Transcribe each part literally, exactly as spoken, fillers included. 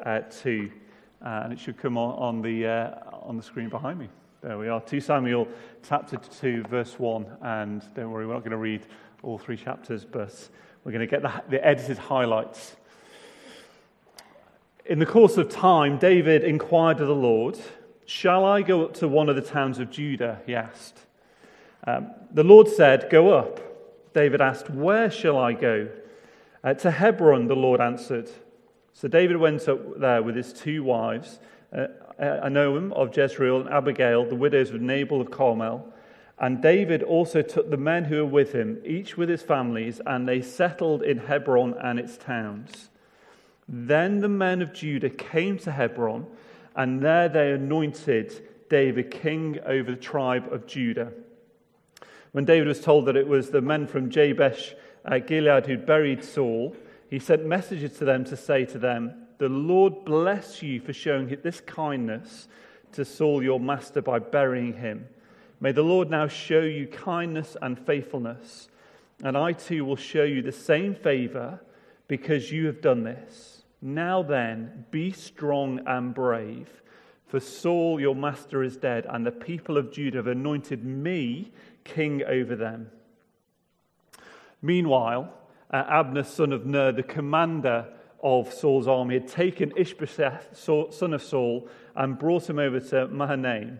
uh, two, uh, and it should come on, on the uh, on the screen behind me. There we are, Second Samuel chapter two, verse one, and don't worry, we're not going to read all three chapters, but we're going to get the, the edited highlights. In the course of time, David inquired of the Lord, "Shall I go up to one of the towns of Judah?" he asked. Um, the Lord said, "Go up." David asked, "Where shall I go?" Uh, to Hebron, the Lord answered. So David went up there with his two wives, uh, Ahinoam of Jezreel and Abigail, the widows of Nabal of Carmel. And David also took the men who were with him, each with his families, and they settled in Hebron and its towns. Then the men of Judah came to Hebron, and there they anointed David king over the tribe of Judah. When David was told that it was the men from Jabesh uh, Gilead who'd buried Saul, he sent messages to them to say to them, "The Lord bless you for showing this kindness to Saul your master by burying him. May the Lord now show you kindness and faithfulness, and I too will show you the same favor because you have done this. Now then, be strong and brave, for Saul your master is dead, and the people of Judah have anointed me king over them." Meanwhile, uh, Abner, son of Ner, the commander of Saul's army, had taken Ishbosheth, son of Saul, and brought him over to Mahanaim.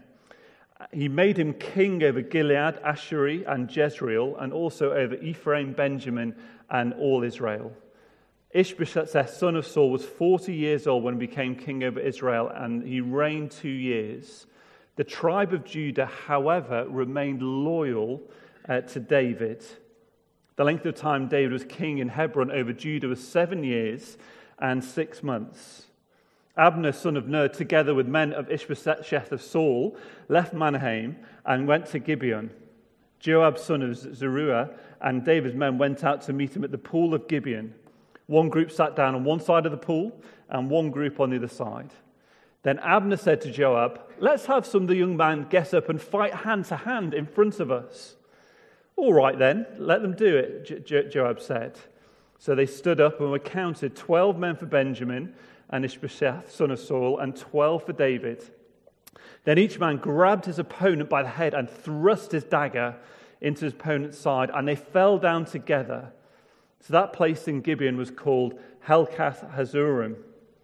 He made him king over Gilead, Ashuri, and Jezreel, and also over Ephraim, Benjamin, and all Israel. Ishbosheth, son of Saul, was forty years old when he became king over Israel, and he reigned two years. The tribe of Judah, however, remained loyal uh, to David. The length of time David was king in Hebron over Judah was seven years and six months. Abner, son of Ner, together with men of Ishbosheth of Saul, left Mahanaim and went to Gibeon. Joab, son of Zeruiah, and David's men went out to meet him at the pool of Gibeon. One group sat down on one side of the pool and one group on the other side. Then Abner said to Joab, "Let's have some of the young men get up and fight hand to hand in front of us." "All right then, let them do it," Jo- Joab said. So they stood up and were counted, twelve men for Benjamin and Ishbosheth, son of Saul, and twelve for David. Then each man grabbed his opponent by the head and thrust his dagger into his opponent's side, and they fell down together. So that place in Gibeon was called Helkath Hazurim.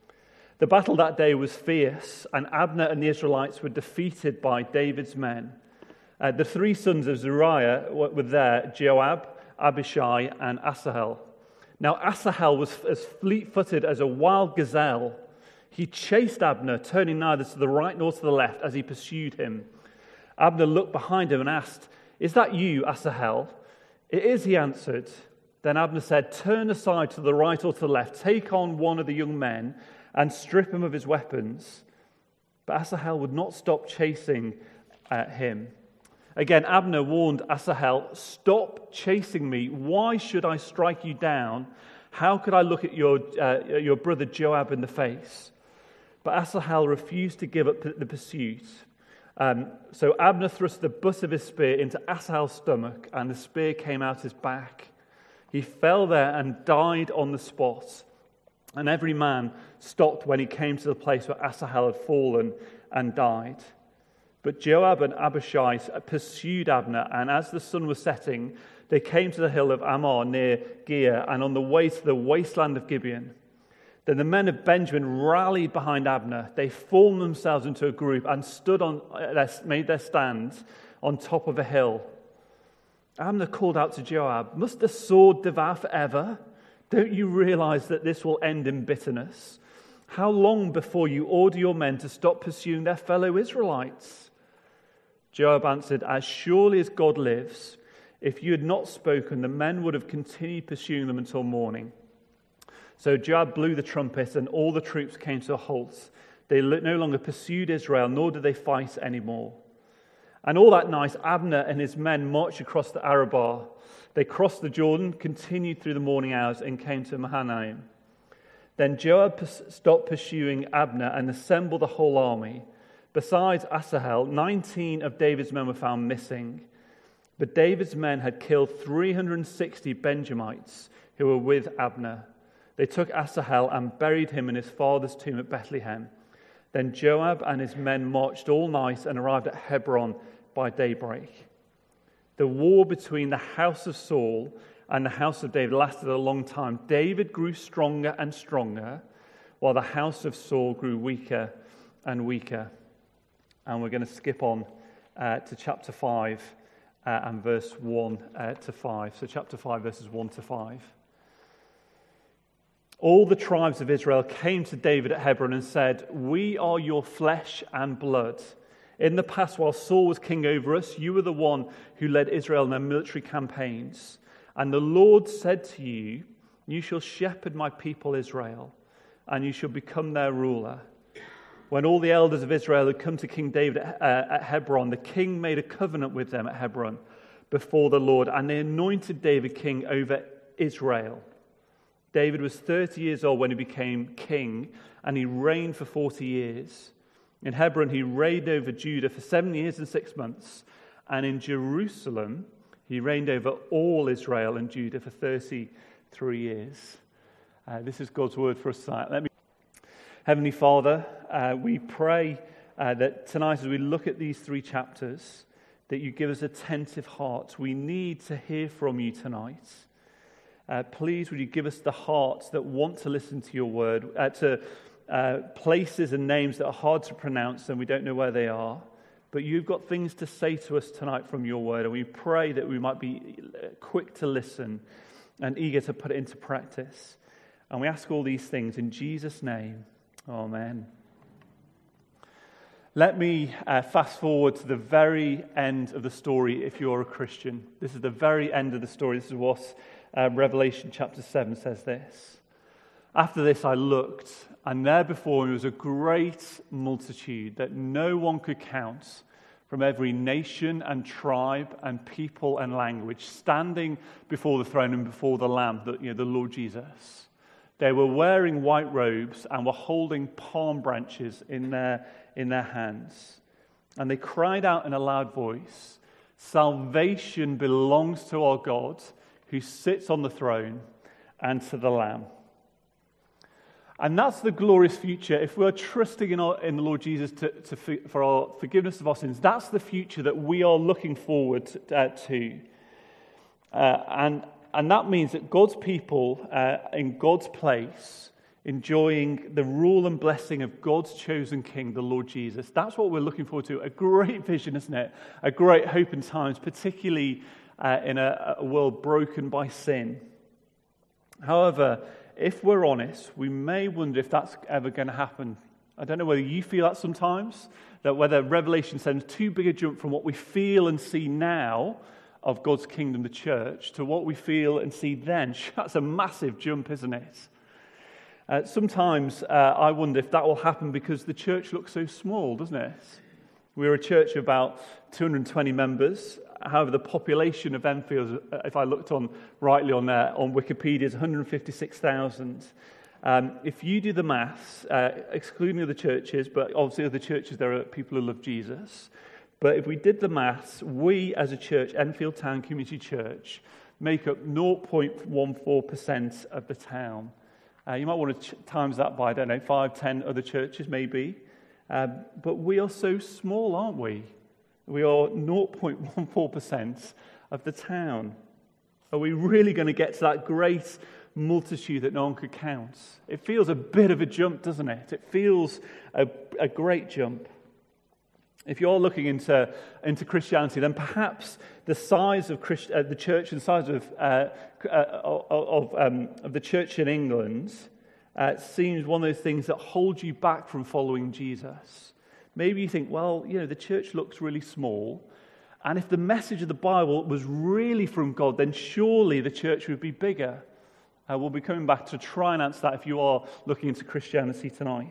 The battle that day was fierce, and Abner and the Israelites were defeated by David's men. Uh, the three sons of Zeruiah were there, Joab, Abishai, and Asahel. Now Asahel was as fleet-footed as a wild gazelle. He chased Abner, turning neither to the right nor to the left as he pursued him. Abner looked behind him and asked, "Is that you, Asahel?" "It is," he answered. Then Abner said, "Turn aside to the right or to the left, take on one of the young men, and strip him of his weapons." But Asahel would not stop chasing uh, him. Again, Abner warned Asahel, "Stop chasing me. Why should I strike you down? How could I look at your uh, your brother Joab in the face?" But Asahel refused to give up the pursuit. Um, so Abner thrust the butt of his spear into Asahel's stomach, and the spear came out his back. He fell there and died on the spot. And every man stopped when he came to the place where Asahel had fallen and died. But Joab and Abishai pursued Abner, and as the sun was setting, they came to the hill of Ammah near Giah, and on the way to the wasteland of Gibeon. Then the men of Benjamin rallied behind Abner. They formed themselves into a group and stood on, made their stand on top of a hill. Abner called out to Joab, "Must the sword devour forever? Don't you realize that this will end in bitterness? How long before you order your men to stop pursuing their fellow Israelites?" Joab answered, "As surely as God lives, if you had not spoken, the men would have continued pursuing them until morning." So Joab blew the trumpet, and all the troops came to a halt. They no longer pursued Israel, nor did they fight anymore. And all that night, Abner and his men marched across the Arabah. They crossed the Jordan, continued through the morning hours, and came to Mahanaim. Then Joab stopped pursuing Abner and assembled the whole army. Besides Asahel, nineteen of David's men were found missing. But David's men had killed three hundred sixty Benjamites who were with Abner. They took Asahel and buried him in his father's tomb at Bethlehem. Then Joab and his men marched all night and arrived at Hebron by daybreak. The war between the house of Saul and the house of David lasted a long time. David grew stronger and stronger, while the house of Saul grew weaker and weaker. And we're going to skip on uh, to chapter five uh, and verse one uh, to five. So chapter five, verses one to five. All the tribes of Israel came to David at Hebron and said, "We are your flesh and blood. In the past, while Saul was king over us, you were the one who led Israel in their military campaigns. And the Lord said to you, 'You shall shepherd my people Israel, and you shall become their ruler.'" When all the elders of Israel had come to King David at, uh, at Hebron, the king made a covenant with them at Hebron before the Lord, and they anointed David king over Israel. David was thirty years old when he became king, and he reigned for forty years. In Hebron, he reigned over Judah for seven years and six months. And in Jerusalem, he reigned over all Israel and Judah for thirty-three years. Uh, this is God's word for us tonight. Let me, Heavenly Father, uh, we pray uh, that tonight as we look at these three chapters, that you give us attentive hearts. We need to hear from you tonight. Uh, please, would you give us the hearts that want to listen to your word, uh, to uh, places and names that are hard to pronounce and we don't know where they are. But you've got things to say to us tonight from your word, and we pray that we might be quick to listen and eager to put it into practice. And we ask all these things in Jesus' name. Amen. Let me uh, fast forward to the very end of the story if you're a Christian. This is the very end of the story. This is what uh, Revelation chapter seven says this. "After this I looked, and there before me was a great multitude that no one could count, from every nation and tribe and people and language, standing before the throne and before the Lamb," the, you know, the Lord Jesus. They were wearing white robes and were holding palm branches in their, in their hands. And they cried out in a loud voice, "Salvation belongs to our God who sits on the throne and to the Lamb." And that's the glorious future. If we're trusting in, our, in the Lord Jesus to, to, for our forgiveness of our sins, that's the future that we are looking forward to. Uh, to. Uh, and, and that means that God's people uh, in God's place, enjoying the rule and blessing of God's chosen King, the Lord Jesus. That's what we're looking forward to. A great vision, isn't it? A great hope in times, particularly uh, in a, a world broken by sin. However, if we're honest, we may wonder if that's ever going to happen. I don't know whether you feel that sometimes, that whether Revelation sends too big a jump from what we feel and see now of God's kingdom, the church, to what we feel and see then. That's a massive jump, isn't it? Uh, sometimes uh, I wonder if that will happen because the church looks so small, doesn't it? We're a church of about two hundred twenty members. However, the population of Enfield, if I looked on rightly on there, on Wikipedia, is one hundred fifty-six thousand. Um, if you do the maths, uh, excluding other churches, but obviously other churches, there are people who love Jesus. But if we did the maths, we as a church, Enfield Town Community Church, make up zero point one four percent of the town. Uh, you might want to ch- times that by, I don't know, five, ten other churches maybe. Um, but we are so small, aren't we? We are zero point one four percent of the town. Are we really going to get to that great multitude that no one could count? It feels a bit of a jump, doesn't it? It feels a, a great jump. If you're looking into, into Christianity, then perhaps the size of Christ, uh, the church and the size of, uh, uh, of, um, of the church in England uh, seems one of those things that hold you back from following Jesus. Maybe you think, well, you know, the church looks really small, and if the message of the Bible was really from God, then surely the church would be bigger. Uh, we'll be coming back to try and answer that if you are looking into Christianity tonight.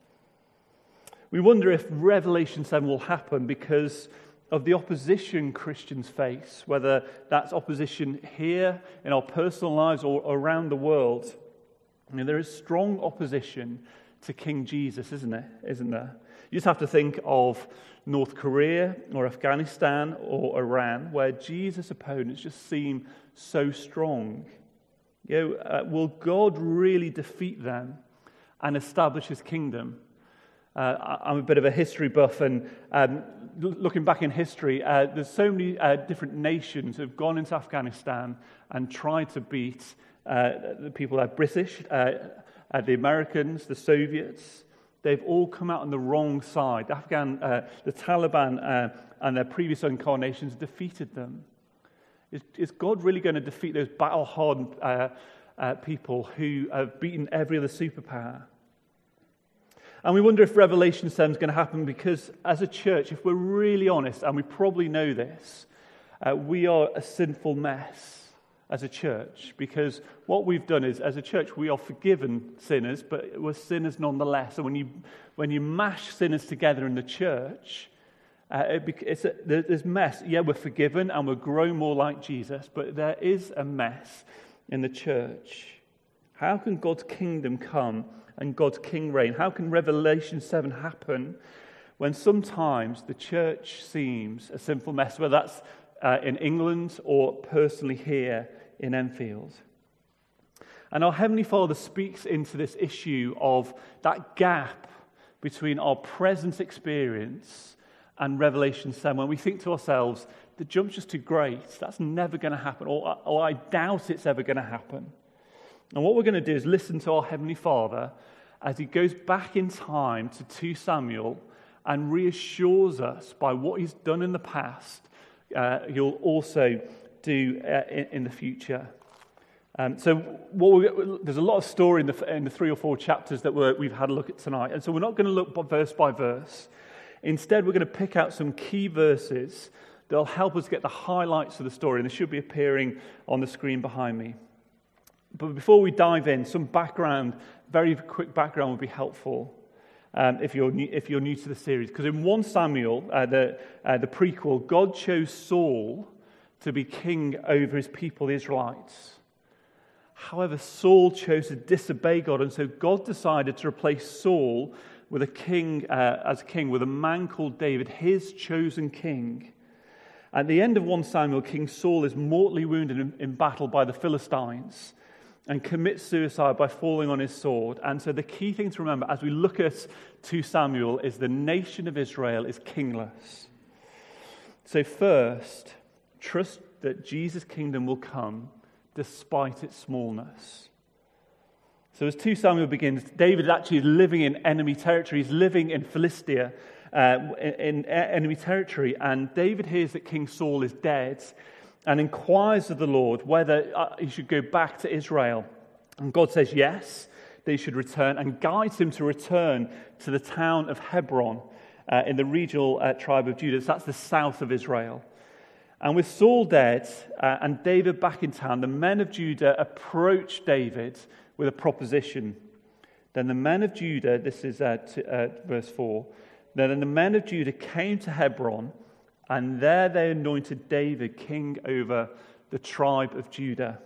We wonder if Revelation seven will happen because of the opposition Christians face, whether that's opposition here in our personal lives or around the world. I mean, there is strong opposition to King Jesus, isn't there? Isn't there? You just have to think of North Korea or Afghanistan or Iran, where Jesus' opponents just seem so strong. You know, uh, will God really defeat them and establish his kingdom? Uh, I'm a bit of a history buff, and um, looking back in history, uh, there's so many uh, different nations who have gone into Afghanistan and tried to beat uh, the people that are British, uh, uh, the Americans, the Soviets. They've all come out on the wrong side. The Afghan, uh, the Taliban uh, and their previous incarnations defeated them. Is, is God really going to defeat those battle-hardened uh, uh, people who have beaten every other superpower? And we wonder if Revelation seven is going to happen because, as a church, if we're really honest, and we probably know this, uh, we are a sinful mess as a church. Because what we've done is, as a church, we are forgiven sinners, but we're sinners nonetheless. And when you when you mash sinners together in the church, uh, it, it's a, there's mess. Yeah, we're forgiven and we're growing more like Jesus, but there is a mess in the church. How can God's kingdom come and God's king reign? How can Revelation seven happen when sometimes the church seems a sinful mess, whether that's uh, in England or personally here in Enfield? And our Heavenly Father speaks into this issue of that gap between our present experience and Revelation seven, when we think to ourselves, the jump's just too great, that's never going to happen, or, or I doubt it's ever going to happen. And what we're going to do is listen to our Heavenly Father as he goes back in time to Second Samuel and reassures us by what he's done in the past, uh, he'll also do uh, in, in the future. Um, so what we, there's a lot of story in the, in the three or four chapters that we're, we've had a look at tonight. And so we're not going to look verse by verse. Instead, we're going to pick out some key verses that will help us get the highlights of the story. And they should be appearing on the screen behind me. But before we dive in, some background, very quick background would be helpful um, if you're new, if you're new to the series. Because in First Samuel, uh, the uh, the prequel, God chose Saul to be king over his people, the Israelites. However, Saul chose to disobey God, and so God decided to replace Saul with a king uh, as king with a man called David, his chosen king. At the end of First Samuel, King Saul is mortally wounded in, in battle by the Philistines and commits suicide by falling on his sword. And so the key thing to remember as we look at Second Samuel is the nation of Israel is kingless. So first, trust that Jesus' kingdom will come despite its smallness. So as Second Samuel begins, David actually is living in enemy territory. He's living in Philistia, uh, in, in enemy territory. And David hears that King Saul is dead and inquires of the Lord whether uh, he should go back to Israel. And God says yes, that he should return, and guides him to return to the town of Hebron uh, in the regional uh, tribe of Judah. So that's the south of Israel. And with Saul dead uh, and David back in town, the men of Judah approach David with a proposition. Then the men of Judah, this is uh, to, uh, verse four, then the men of Judah came to Hebron, and there they anointed David king over the tribe of Judah.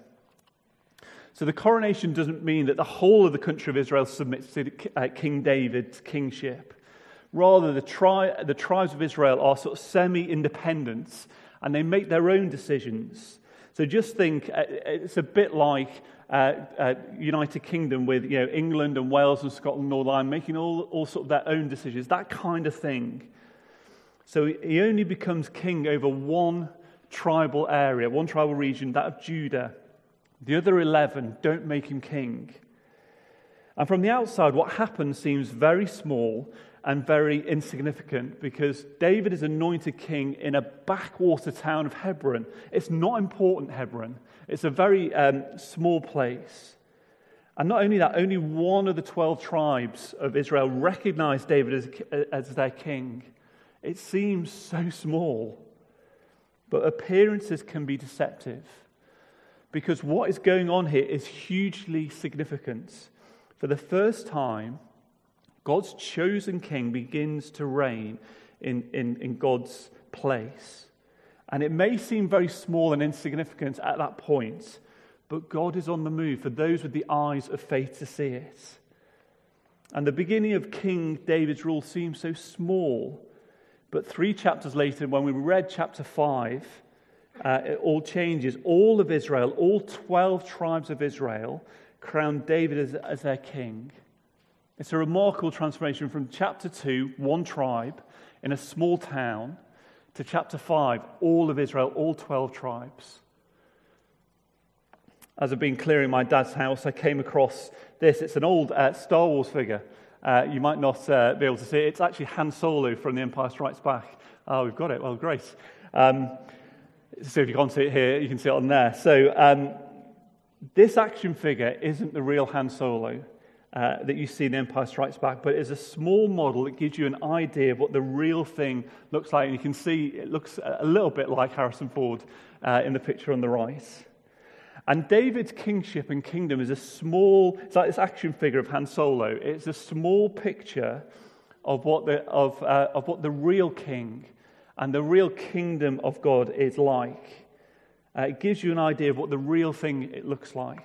So the coronation doesn't mean that the whole of the country of Israel submits to uh, King David's kingship. Rather, the, tri- the tribes of Israel are sort of semi-independent, and they make their own decisions. So just think, uh, it's a bit like uh, uh, United Kingdom with you know England and Wales and Scotland, Northern Ireland, making all, all sort of their own decisions, that kind of thing. So he only becomes king over one tribal area, one tribal region, that of Judah. The other eleven don't make him king. And from the outside, what happens seems very small and very insignificant because David is anointed king in a backwater town of Hebron. It's not important, Hebron. It's a very um, small place. And not only that, only one of the twelve tribes of Israel recognize David as, as their king. It seems so small, but appearances can be deceptive because what is going on here is hugely significant. For the first time, God's chosen king begins to reign in, in, in God's place. And it may seem very small and insignificant at that point, but God is on the move for those with the eyes of faith to see it. And the beginning of King David's rule seems so small, but three chapters later, when we read chapter five, uh, it all changes. All of Israel, all twelve tribes of Israel, crown David as, as their king. It's a remarkable transformation from chapter two, one tribe in a small town, to chapter five, all of Israel, all twelve tribes. As I've been clearing my dad's house, I came across this. It's an old uh, Star Wars figure. Uh, you might not uh, be able to see it. It's actually Han Solo from The Empire Strikes Back. Oh, we've got it. Well, great. Um, so if you can't see it here, you can see it on there. So um, this action figure isn't the real Han Solo uh, that you see in The Empire Strikes Back, but it's a small model that gives you an idea of what the real thing looks like. And you can see it looks a little bit like Harrison Ford uh, in the picture on the right. And David's kingship and kingdom is a small, it's like this action figure of Han Solo. It's a small picture of what the, of, uh, of what the real king and the real kingdom of God is like. Uh, it gives you an idea of what the real thing it looks like.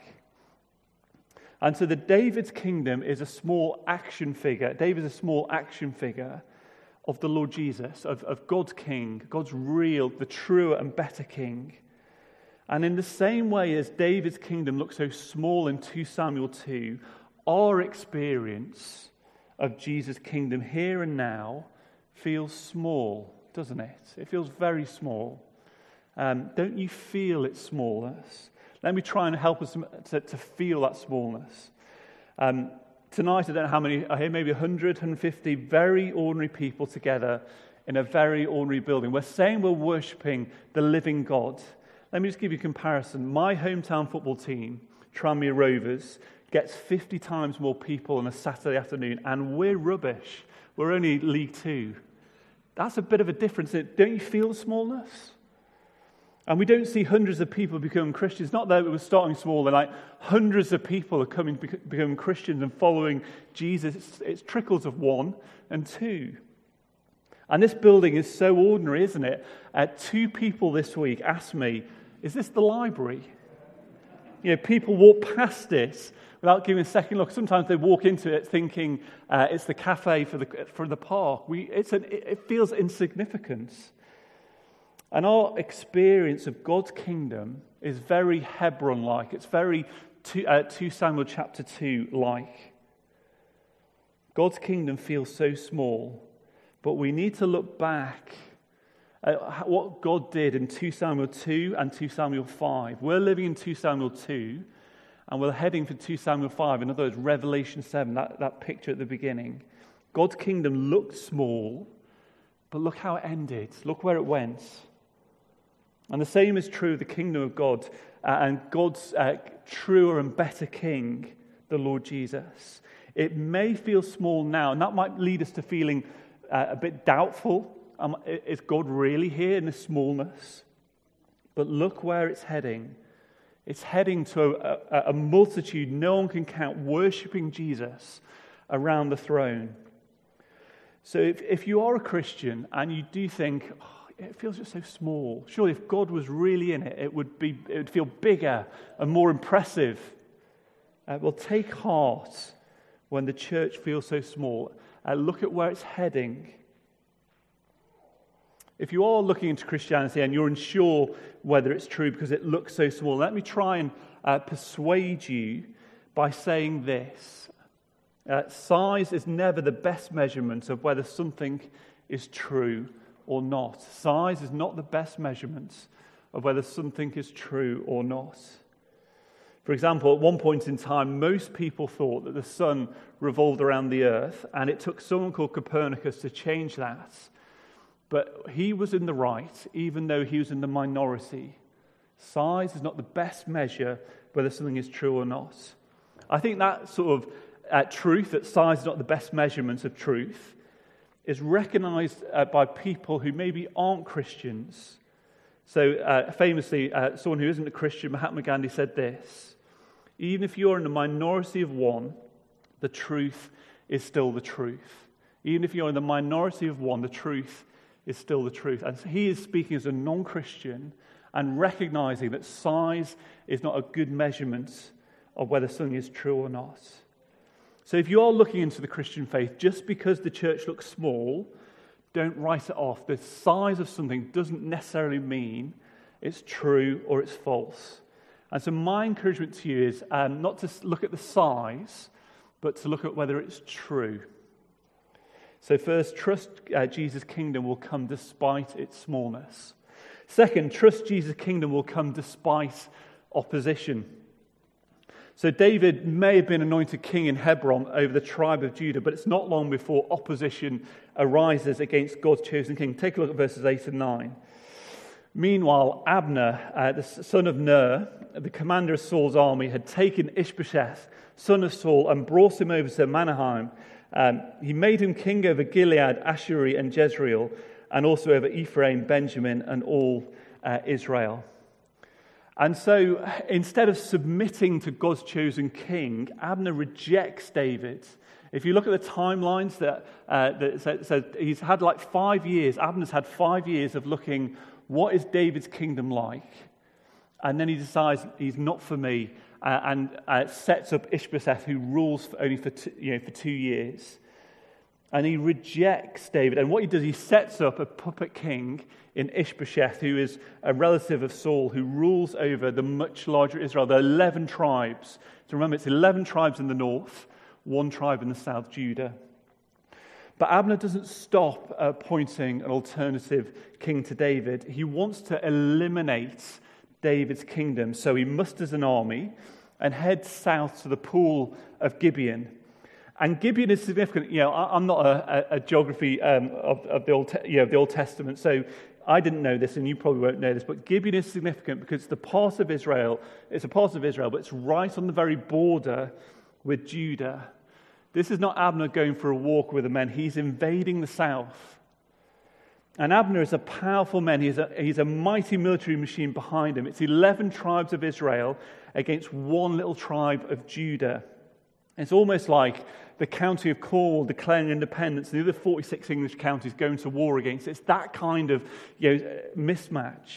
And so the David's kingdom is a small action figure. David is a small action figure of the Lord Jesus, of, of God's king, God's real, the truer and better king. And in the same way as David's kingdom looks so small in Second Samuel two, our experience of Jesus' kingdom here and now feels small, doesn't it? It feels very small. Um, don't you feel its smallness? Let me try and help us to, to feel that smallness. Um, tonight, I don't know how many are here, maybe one hundred, one hundred fifty very ordinary people together in a very ordinary building. We're saying we're worshipping the living God. Let me just give you a comparison. My hometown football team, Tranmere Rovers, gets fifty times more people on a Saturday afternoon, and we're rubbish. We're only League Two. That's a bit of a difference. Don't you feel the smallness? And we don't see hundreds of people become Christians. Not that it was starting small, and like hundreds of people are coming becoming Christians and following Jesus. It's, it's trickles of one and two. And this building is so ordinary, isn't it? Uh, two people this week asked me, "Is this the library?" You know, people walk past this without giving a second look. Sometimes they walk into it thinking uh, it's the cafe for the for the park. We, it's an, it feels insignificant. And our experience of God's kingdom is very Hebron-like. It's very two, uh, Second Samuel chapter two like. God's kingdom feels so small, but we need to look back at what God did in Second Samuel two and Second Samuel five. We're living in Second Samuel two, and we're heading for Second Samuel five. In other words, Revelation seven, that, that picture at the beginning. God's kingdom looked small, but look how it ended. Look where it went. And the same is true of the kingdom of God uh, and God's uh, truer and better king, the Lord Jesus. It may feel small now, and that might lead us to feeling uh, a bit doubtful. Um, is God really here in the smallness? But look where it's heading. It's heading to a, a, a multitude no one can count, worshipping Jesus around the throne. So if, if you are a Christian and you do think, oh, it feels just so small. Surely if God was really in it, it would be it would feel bigger and more impressive. Uh, well, take heart when the church feels so small. Uh, look at where it's heading. If you are looking into Christianity and you're unsure whether it's true because it looks so small, let me try and uh, persuade you by saying this. Uh, size is never the best measurement of whether something is true or not. Size is not the best measurement of whether something is true or not. For example, at one point in time, most people thought that the sun revolved around the earth, and it took someone called Copernicus to change that. But he was in the right, even though he was in the minority. Size is not the best measure whether something is true or not. I think that sort of uh, truth, that size is not the best measurement of truth, is recognized uh, by people who maybe aren't Christians. So uh, famously, uh, someone who isn't a Christian, Mahatma Gandhi, said this: even if you're in the minority of one, the truth is still the truth. Even if you're in the minority of one, the truth is still the truth. And so he is speaking as a non-Christian and recognizing that size is not a good measurement of whether something is true or not. So if you are looking into the Christian faith, just because the church looks small, don't write it off. The size of something doesn't necessarily mean it's true, or it's false. And so my encouragement to you is um, not to look at the size, but to look at whether it's true. So first, trust uh, Jesus' kingdom will come despite its smallness. Second, trust Jesus' kingdom will come despite opposition. So David may have been anointed king in Hebron over the tribe of Judah, but it's not long before opposition arises against God's chosen king. Take a look at verses eight and nine. Meanwhile, Abner, uh, the son of Ner, the commander of Saul's army, had taken Ishbosheth, son of Saul, and brought him over to Mahanaim. Um, he made him king over Gilead, Ashuri, and Jezreel, and also over Ephraim, Benjamin, and all uh, Israel. And so, instead of submitting to God's chosen king, Abner rejects David. If you look at the timelines, that, uh, that says, says he's had like five years, Abner's had five years of looking, what is David's kingdom like? And then he decides he's not for me, uh, and uh, sets up Ishbosheth, who rules for only for two, you know for two years. And he rejects David. And what he does, he sets up a puppet king in Ishbosheth, who is a relative of Saul, who rules over the much larger Israel. There are eleven tribes. So remember, it's eleven tribes in the north, one tribe in the south, Judah. But Abner doesn't stop appointing an alternative king to David. He wants to eliminate David's kingdom. So he musters an army and heads south to the pool of Gibeon. And Gibeon is significant. You know, I'm not a, a, a geography um, of, of the Old, you know, the Old Testament, so I didn't know this, and you probably won't know this. But Gibeon is significant because it's the part of Israel. It's a part of Israel, but it's right on the very border with Judah. This is not Abner going for a walk with the men. He's invading the south. And Abner is a powerful man. He's a, he's a mighty military machine behind him. It's eleven tribes of Israel against one little tribe of Judah. It's almost like the county of Cornwall declaring independence and the other forty-six English counties going to war against it. It's that kind of you know, mismatch.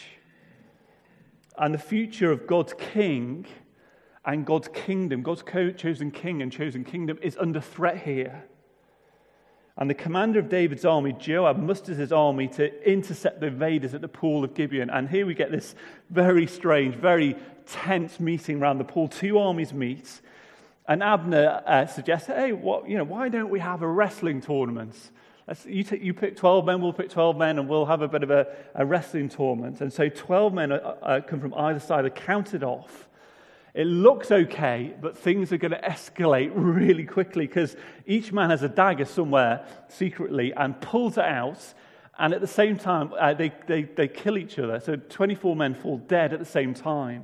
And the future of God's king and God's kingdom, God's chosen king and chosen kingdom, is under threat here. And the commander of David's army, Joab, musters his army to intercept the invaders at the pool of Gibeon. And here we get this very strange, very tense meeting around the pool. Two armies meet. And Abner uh, suggests, hey, what, you know, why don't we have a wrestling tournament? Let's, you, t- you pick twelve men, we'll pick twelve men, and we'll have a bit of a, a wrestling tournament. And so twelve men uh, uh, come from either side, are counted off. It looks okay, but things are going to escalate really quickly because each man has a dagger somewhere secretly and pulls it out, and at the same time, uh, they, they, they kill each other. So twenty-four men fall dead at the same time.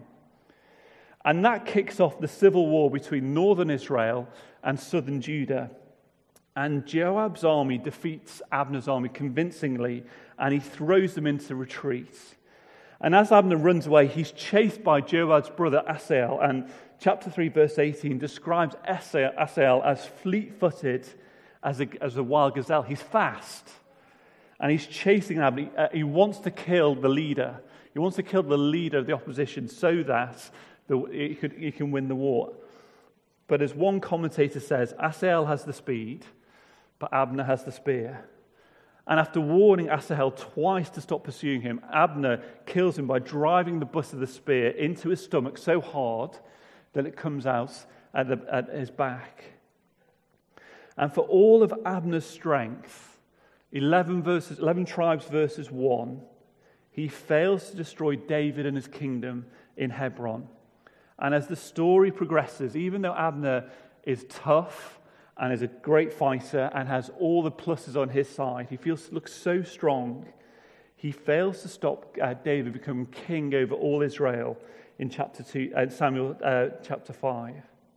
And that kicks off the civil war between northern Israel and southern Judah. And Joab's army defeats Abner's army convincingly, and he throws them into retreat. And as Abner runs away, he's chased by Joab's brother Asahel. And chapter three, verse eighteen describes Asahel as fleet-footed as a, as a wild gazelle. He's fast. And he's chasing Abner. He, he wants to kill the leader. He wants to kill the leader of the opposition so that the, he, could, he can win the war. But as one commentator says, Asahel has the speed, but Abner has the spear. And after warning Asahel twice to stop pursuing him, Abner kills him by driving the butt of the spear into his stomach so hard that it comes out at, the, at his back. And for all of Abner's strength, eleven, verses, eleven tribes versus one, he fails to destroy David and his kingdom in Hebron. And as the story progresses, even though Abner is tough and is a great fighter and has all the pluses on his side, he feels looks so strong, he fails to stop uh, David becoming king over all Israel in chapter two, uh, Samuel uh, chapter five.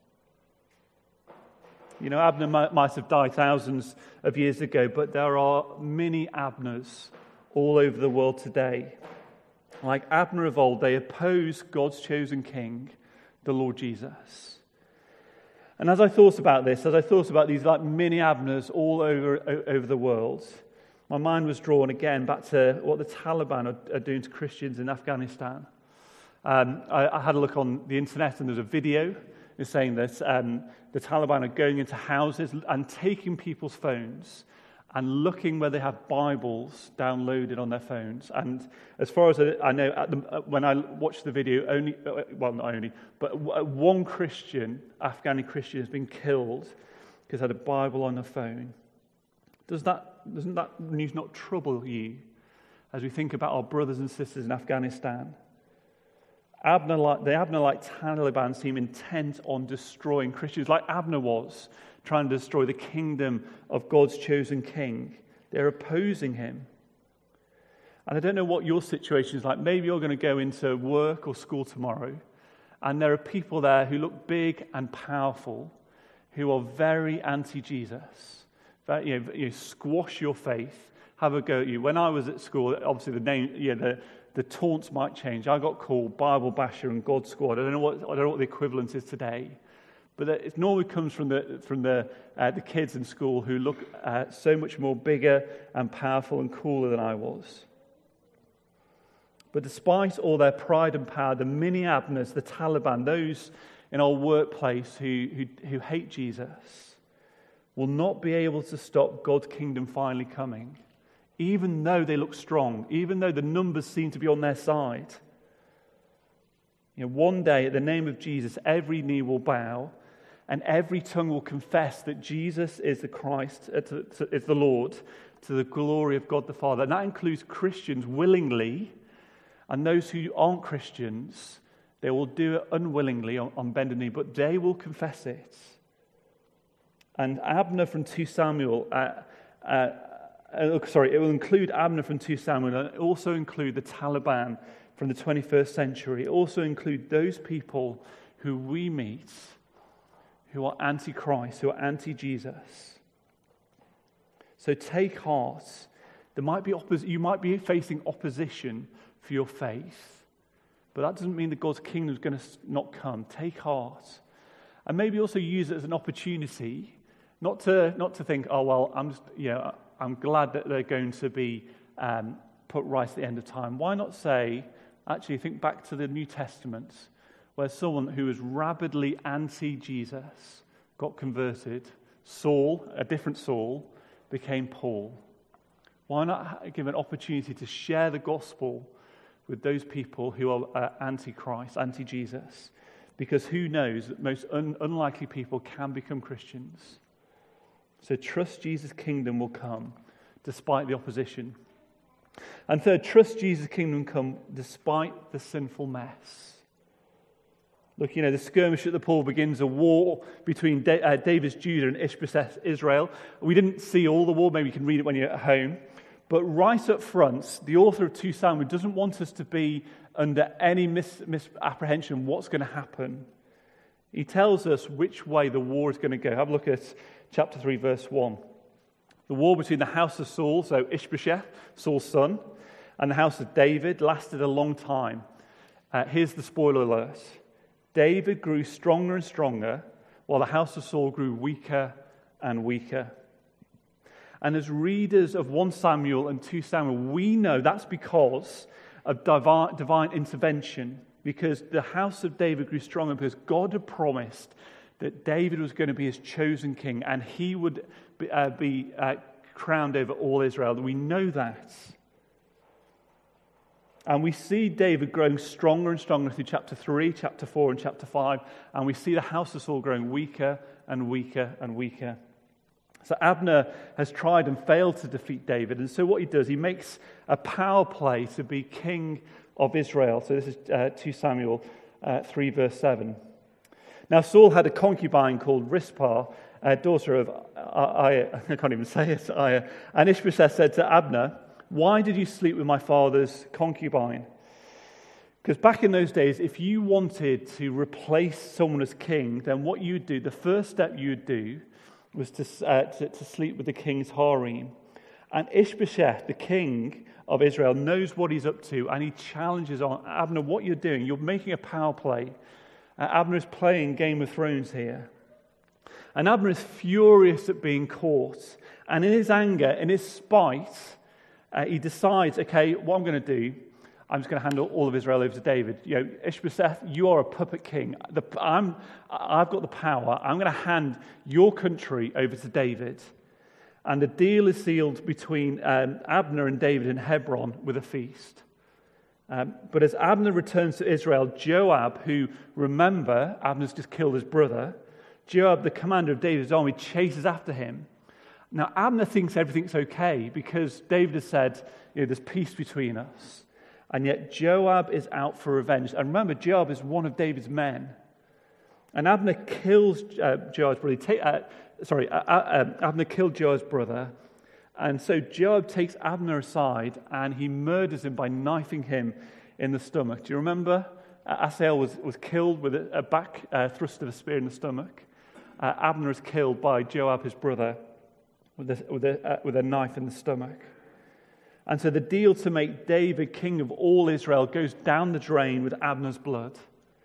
You know, Abner might, might have died thousands of years ago, but there are many Abners all over the world today. Like Abner of old, they oppose God's chosen king, the Lord Jesus. And as I thought about this, as I thought about these like mini Abners all over over the world, my mind was drawn again back to what the Taliban are, are doing to Christians in Afghanistan. Um, I, I had a look on the internet, and there's a video is saying that um, the Taliban are going into houses and taking people's phones and looking where they have Bibles downloaded on their phones. And as far as I know, at the, when I watched the video, only well, not only, but one Christian, Afghani Christian, has been killed because they had a Bible on their phone. Does that, doesn't that news not trouble you as we think about our brothers and sisters in Afghanistan? Abner, the Abner-like Taliban seem intent on destroying Christians, like Abner was, trying to destroy the kingdom of God's chosen king. They're opposing him. And I don't know what your situation is like. Maybe you're going to go into work or school tomorrow, and there are people there who look big and powerful, who are very anti-Jesus. That, you know, you squash your faith, have a go at you. When I was at school, obviously the name, you know, the The taunts might change. I got called Bible basher and God squad. I don't know what I don't know what the equivalent is today, but it normally comes from the from the uh, the kids in school who look uh, so much more bigger and powerful and cooler than I was. But despite all their pride and power, the mini Abners, the Taliban, those in our workplace who who, who hate Jesus, will not be able to stop God's kingdom finally coming. Even though they look strong, even though the numbers seem to be on their side. You know, one day, at the name of Jesus, every knee will bow and every tongue will confess that Jesus is the Christ, uh, to, to, is the Lord, to the glory of God the Father. And that includes Christians willingly, and those who aren't Christians, they will do it unwillingly on, on bended knee, but they will confess it. And Abner from Second Samuel... Uh, uh, Uh, sorry, it will include Abner from Second Samuel, and it also include the Taliban from the twenty-first century. It also include those people who we meet who are anti-Christ, who are anti-Jesus. So take heart. There might be oppos- you might be facing opposition for your faith, but that doesn't mean that God's kingdom is going to not come. Take heart. And maybe also use it as an opportunity, not to not to think, oh, well, I'm just, you know, I'm glad that they're going to be um, put right at the end of time. Why not say, actually, think back to the New Testament, where someone who was rabidly anti-Jesus got converted. Saul, a different Saul, became Paul. Why not give an opportunity to share the gospel with those people who are uh, anti-Christ, anti-Jesus? Because who knows that most un- unlikely people can become Christians. So trust Jesus' kingdom will come despite the opposition. And third, trust Jesus' kingdom will come despite the sinful mess. Look, you know, the skirmish at the pool begins a war between Da- uh, David's Judah and Ishbosheth's Israel. We didn't see all the war. Maybe you can read it when you're at home. But right up front, the author of Second Samuel doesn't want us to be under any mis- misapprehension of what's going to happen. He tells us which way the war is going to go. Have a look at chapter three, verse one. The war between the house of Saul, so Ishbosheth, Saul's son, and the house of David lasted a long time. Uh, here's the spoiler alert. David grew stronger and stronger, while the house of Saul grew weaker and weaker. And as readers of First Samuel and Second Samuel, we know that's because of divine, divine intervention, because the house of David grew stronger, because God had promised that David was going to be his chosen king, and he would be, uh, be uh, crowned over all Israel. We know that. And we see David growing stronger and stronger through chapter three, chapter four, and chapter five, and we see the house of Saul growing weaker and weaker and weaker. So Abner has tried and failed to defeat David, and so what he does, he makes a power play to be king of Israel. So this is uh, Second Samuel uh, three, verse seven. Now Saul had a concubine called Rizpah, a daughter of Aiah, I can't even say it, Aiah. And Ishbosheth said to Abner, "Why did you sleep with my father's concubine?" Because back in those days, if you wanted to replace someone as king, then what you would do, the first step you would do, was to, uh, to, to sleep with the king's harem. And Ishbosheth, the king of Israel, knows what he's up to, and he challenges on, Abner, what you're doing, you're making a power play. Uh, Abner is playing Game of Thrones here. And Abner is furious at being caught. And in his anger, in his spite, uh, he decides, okay, what I'm going to do, I'm just going to hand all of Israel over to David. You know, Ishbosheth, you are a puppet king. The, I'm, I've got the power. I'm going to hand your country over to David. And the deal is sealed between um, Abner and David in Hebron with a feast. Um, but as Abner returns to Israel, Joab, who, remember, Abner's just killed his brother, Joab, the commander of David's army, chases after him. Now, Abner thinks everything's okay because David has said, you know, there's peace between us. And yet Joab is out for revenge. And remember, Joab is one of David's men. And Abner kills uh, Joab's brother. Take, uh, sorry, uh, uh, Abner killed Joab's brother. And so Joab takes Abner aside and he murders him by knifing him in the stomach. Do you remember? Uh, Asahel was, was killed with a, a back uh, thrust of a spear in the stomach. Uh, Abner is killed by Joab, his brother, with a, with, a, uh, with a knife in the stomach. And so the deal to make David king of all Israel goes down the drain with Abner's blood.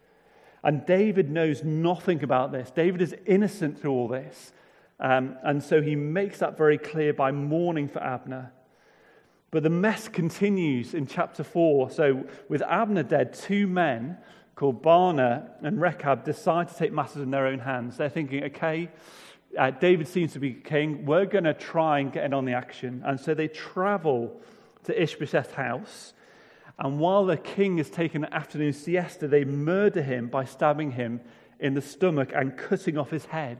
And David knows nothing about this. David is innocent through all this. Um, and so he makes that very clear by mourning for Abner. But the mess continues in chapter four. So with Abner dead, two men called Baanah and Rechab decide to take matters in their own hands. They're thinking, okay, uh, David seems to be king. We're going to try and get in on the action. And so they travel to Ishbosheth's house. And while the king is taking an afternoon siesta, they murder him by stabbing him in the stomach and cutting off his head.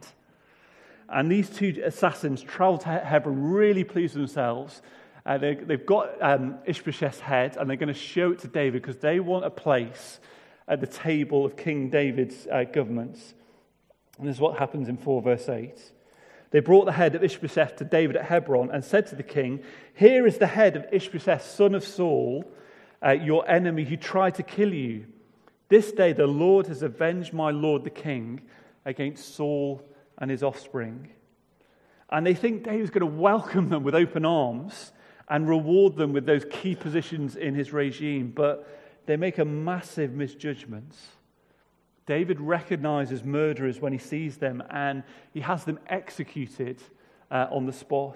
And these two assassins travel to Hebron really pleased with themselves. Uh, they, they've got um, Ishbosheth's head and they're going to show it to David because they want a place at the table of King David's uh, governments. And this is what happens in four verse eight. They brought the head of Ishbosheth to David at Hebron and said to the king, "Here is the head of Ishbosheth, son of Saul, Uh, your enemy who tried to kill you. This day the Lord has avenged my lord the king against Saul and his offspring." And they think David's going to welcome them with open arms and reward them with those key positions in his regime, but they make a massive misjudgment. David recognizes murderers when he sees them, and he has them executed uh, on the spot.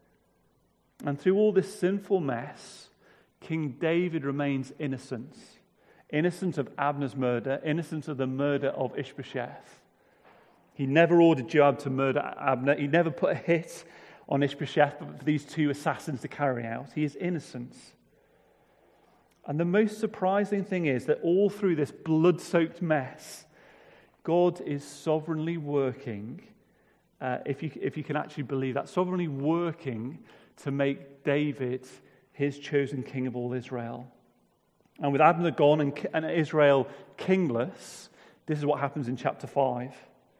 And through all this sinful mess, King David remains innocent. Innocent of Abner's murder, innocent of the murder of Ishbosheth. He never ordered Joab to murder Abner. He never put a hit on Ishbosheth for these two assassins to carry out. He is innocent. And the most surprising thing is that all through this blood-soaked mess, God is sovereignly working, uh, if you, if you can actually believe that, sovereignly working to make David his chosen king of all Israel. And with Abner gone and, and Israel kingless, this is what happens in chapter five.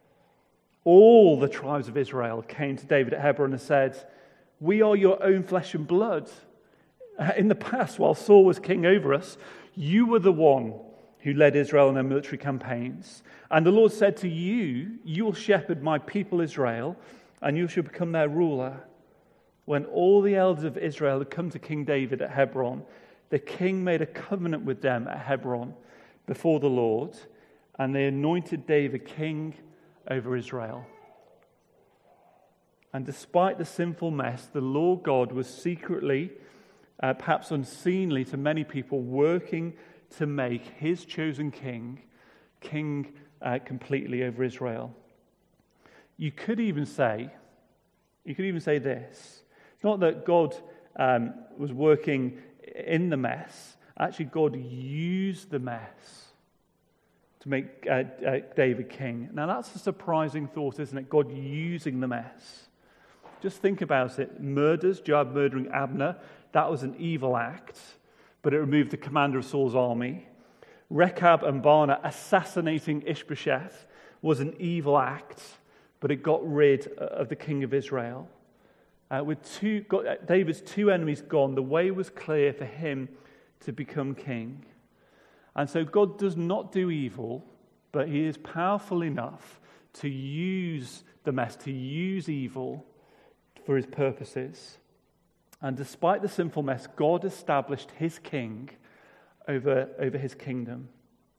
All the tribes of Israel came to David at Hebron and said, "We are your own flesh and blood. In the past, while Saul was king over us, you were the one who led Israel in their military campaigns. And the Lord said to you, you will shepherd my people Israel, and you shall become their ruler." When all the elders of Israel had come to King David at Hebron, the king made a covenant with them at Hebron before the Lord, and they anointed David king over Israel. And despite the sinful mess, the Lord God was secretly, uh, perhaps unseeingly to many people, working to make his chosen king, king uh, completely over Israel. You could even say, you could even say this. It's not that God um, was working in the mess. Actually, God used the mess to make uh, uh, David king. Now, that's a surprising thought, isn't it? God using the mess. Just think about it. Murders, Joab murdering Abner, that was an evil act, but it removed the commander of Saul's army. Rechab and Baanah assassinating Ishbosheth was an evil act, but it got rid of the king of Israel. Uh, with two, got, David's two enemies gone, the way was clear for him to become king. And so God does not do evil, but he is powerful enough to use the mess, to use evil for his purposes. And despite the sinful mess, God established his king over, over his kingdom.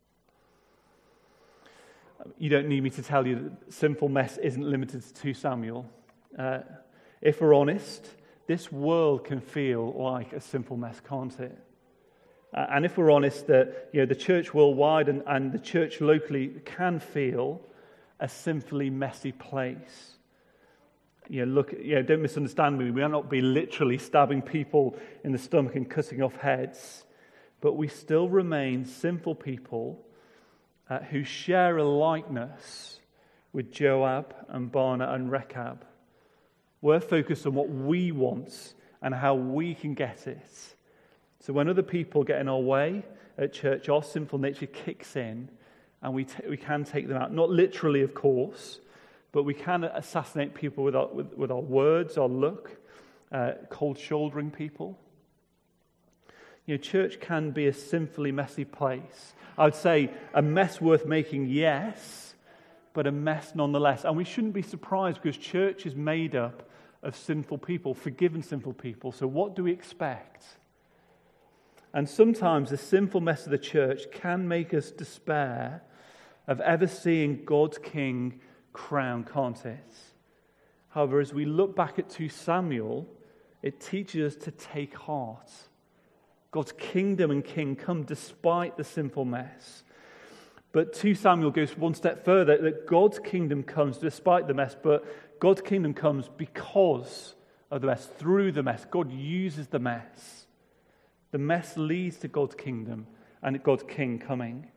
You don't need me to tell you that sinful mess isn't limited to Second Samuel. Uh, If we're honest, this world can feel like a simple mess, can't it? Uh, and if we're honest, that you know the church worldwide and, and the church locally can feel a sinfully messy place. You know, look, you know, don't misunderstand me. We are not be literally stabbing people in the stomach and cutting off heads, but we still remain sinful people uh, who share a likeness with Joab and Baanah and Rechab. We're focused on what we want and how we can get it. So when other people get in our way at church, our sinful nature kicks in, and we t- we can take them out. Not literally, of course, but we can assassinate people with our, with, with our words, our look, uh, cold-shouldering people. You know, church can be a sinfully messy place. I would say a mess worth making, yes, but a mess nonetheless. And we shouldn't be surprised because church is made up of sinful people, forgiven sinful people. So what do we expect? And sometimes the sinful mess of the church can make us despair of ever seeing God's king crown, can't it? However, as we look back at Second Samuel, it teaches us to take heart. God's kingdom and king come despite the sinful mess. But Second Samuel goes one step further, that God's kingdom comes despite the mess, but God's kingdom comes because of the mess, through the mess. God uses the mess. The mess leads to God's kingdom and God's king coming.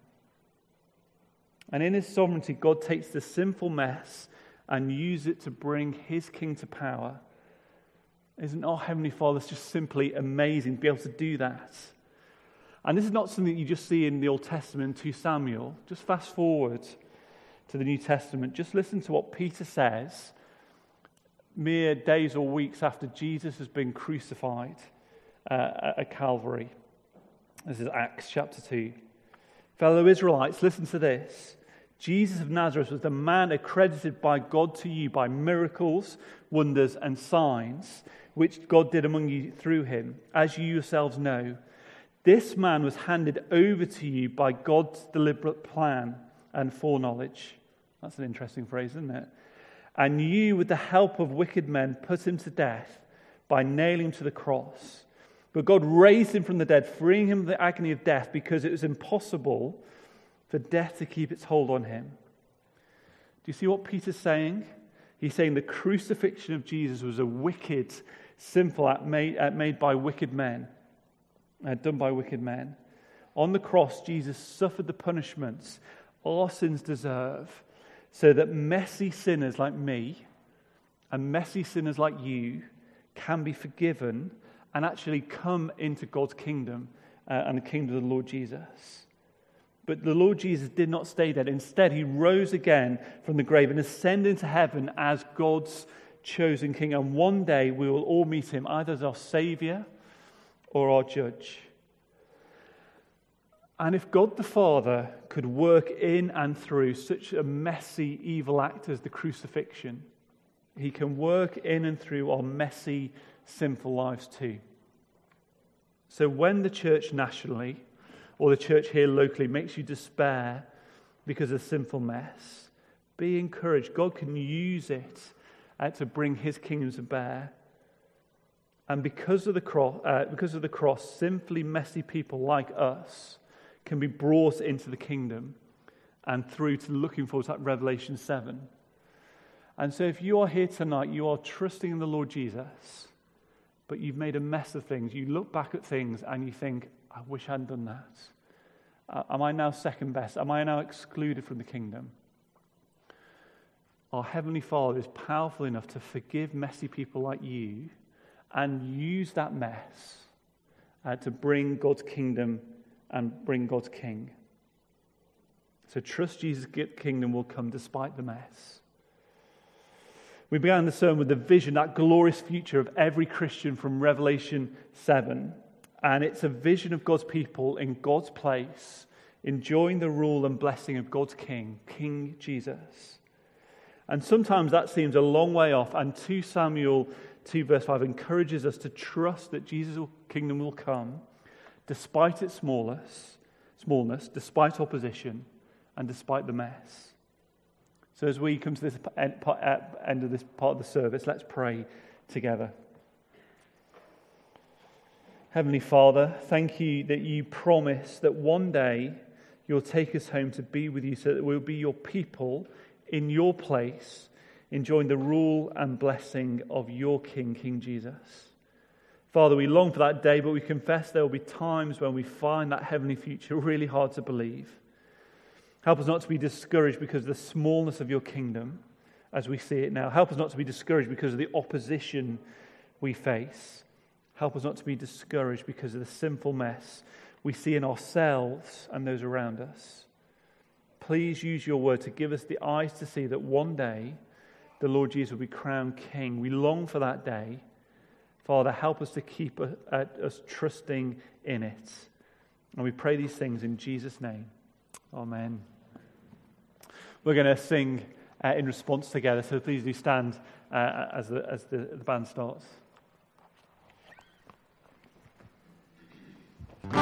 And in his sovereignty, God takes the sinful mess and uses it to bring his king to power. Isn't our Heavenly Father just simply amazing to be able to do that? And this is not something you just see in the Old Testament, Second Samuel. Just fast forward to the New Testament. Just listen to what Peter says mere days or weeks after Jesus has been crucified uh, at Calvary. This is Acts chapter two. Fellow Israelites, listen to this. Jesus of Nazareth was the man accredited by God to you by miracles, wonders, and signs, which God did among you through him, as you yourselves know. This man was handed over to you by God's deliberate plan and foreknowledge. That's an interesting phrase, isn't it? And you, with the help of wicked men, put him to death by nailing him to the cross. But God raised him from the dead, freeing him from the agony of death, because it was impossible for death to keep its hold on him. Do you see what Peter's saying? He's saying the crucifixion of Jesus was a wicked, sinful act made, uh, made by wicked men, uh, done by wicked men. On the cross, Jesus suffered the punishments our sins deserve, so that messy sinners like me and messy sinners like you can be forgiven and actually come into God's kingdom uh, and the kingdom of the Lord Jesus. But the Lord Jesus did not stay dead. Instead, he rose again from the grave and ascended into heaven as God's chosen king. And one day we will all meet him either as our Savior or our judge. And if God the Father could work in and through such a messy, evil act as the crucifixion, he can work in and through our messy, sinful lives too. So when the church nationally, or the church here locally, makes you despair because of sinful mess, be encouraged. God can use it uh, to bring his kingdom to bear. And because of the cross, uh, because of the cross, sinfully messy people like us can be brought into the kingdom and through to looking forward to that Revelation seven. And so if you are here tonight, you are trusting in the Lord Jesus, but you've made a mess of things. You look back at things and you think, I wish I hadn't done that. Uh, am I now second best? Am I now excluded from the kingdom? Our Heavenly Father is powerful enough to forgive messy people like you and use that mess uh, to bring God's kingdom and bring God's king. So trust Jesus' kingdom will come despite the mess. We began the sermon with the vision, that glorious future of every Christian from Revelation seven. And it's a vision of God's people in God's place, enjoying the rule and blessing of God's King, King Jesus. And sometimes that seems a long way off, and Second Samuel two verse five encourages us to trust that Jesus' kingdom will come despite its smallness, smallness, despite opposition, and despite the mess. So as we come to this end of this part of the service, let's pray together. Heavenly Father, thank you that you promise that one day you'll take us home to be with you so that we'll be your people in your place, enjoying the rule and blessing of your King, King Jesus. Father, we long for that day, but we confess there will be times when we find that heavenly future really hard to believe. Help us not to be discouraged because of the smallness of your kingdom as we see it now. Help us not to be discouraged because of the opposition we face. Help us not to be discouraged because of the sinful mess we see in ourselves and those around us. Please use your word to give us the eyes to see that one day the Lord Jesus will be crowned King. We long for that day. Father, help us to keep us trusting in it. And we pray these things in Jesus' name. Amen. We're going to sing uh, in response together, so please do stand uh, as, the, as the, the band starts.